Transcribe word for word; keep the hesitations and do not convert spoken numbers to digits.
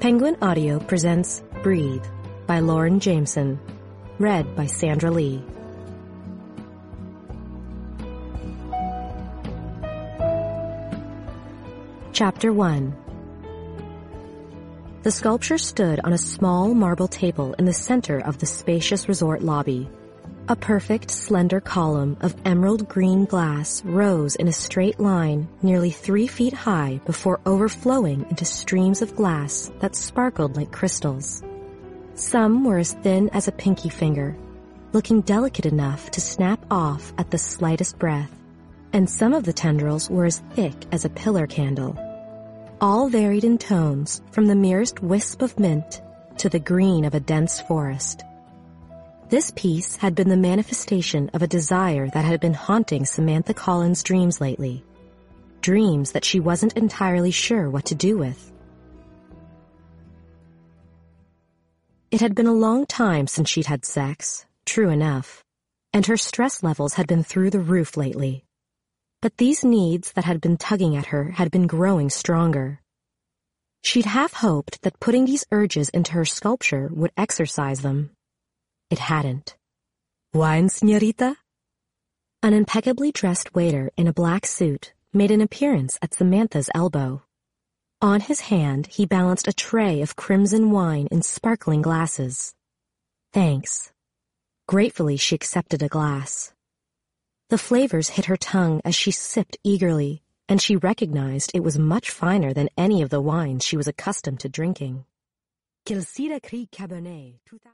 Penguin Audio presents Breathe by Lauren Jameson, read by Sandra Lee. Chapter one. The sculpture stood on a small marble table in the center of the spacious resort lobby. A perfect, slender column of emerald green glass rose in a straight line nearly three feet high before overflowing into streams of glass that sparkled like crystals. Some were as thin as a pinky finger, looking delicate enough to snap off at the slightest breath, and some of the tendrils were as thick as a pillar candle. All varied in tones, from the merest wisp of mint to the green of a dense forest. This piece had been the manifestation of a desire that had been haunting Samantha Collins' dreams lately. Dreams that she wasn't entirely sure what to do with. It had been a long time since she'd had sex, true enough, and her stress levels had been through the roof lately. But these needs that had been tugging at her had been growing stronger. She'd half hoped that putting these urges into her sculpture would exorcise them. It hadn't. "Wine, señorita?" An impeccably dressed waiter in a black suit made an appearance at Samantha's elbow. On his hand, he balanced a tray of crimson wine in sparkling glasses. Thanks. Gratefully, she accepted a glass. The flavors hit her tongue as she sipped eagerly, and she recognized it was much finer than any of the wines she was accustomed to drinking. Kilsyra Creek Cabernet.